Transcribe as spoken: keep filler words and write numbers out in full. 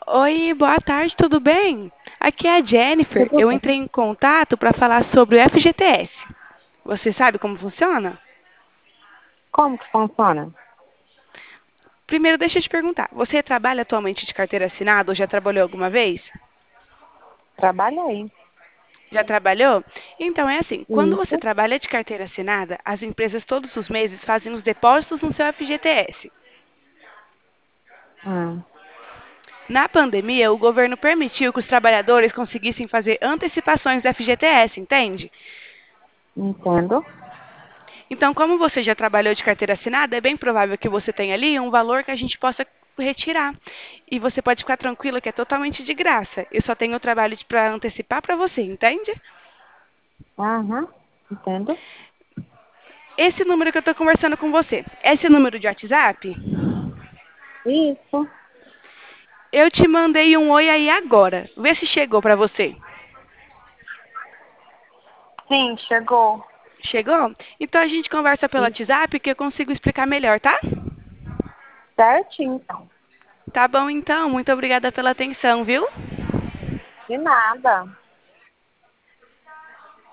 Oi, boa tarde, tudo bem? Aqui é a Jennifer. Tudo Eu bem? entrei em contato para falar sobre o F G T S. Você sabe como funciona? Como que funciona? Primeiro, deixa eu te perguntar. Você trabalha atualmente de carteira assinada ou já trabalhou alguma vez? Trabalhei. Já trabalhou? Então é assim, quando você Isso. trabalha de carteira assinada, as empresas todos os meses fazem os depósitos no seu F G T S. Hum, Na pandemia, o governo permitiu que os trabalhadores conseguissem fazer antecipações do F G T S, entende? entendo. Então, como você já trabalhou de carteira assinada, é bem provável que você tenha ali um valor que a gente possa retirar. E você pode ficar tranquila que é totalmente de graça. Eu só tenho o trabalho para antecipar para você, entende? Aham, entendo. Esse número que eu estou conversando com você, esse número de WhatsApp, Isso. eu te mandei um oi aí agora. Vê se chegou para você. Sim, chegou. Chegou? Então a gente conversa pelo Isso. WhatsApp que eu consigo explicar melhor, tá? Certinho, então. Tá bom então. Muito obrigada pela atenção, viu? De nada.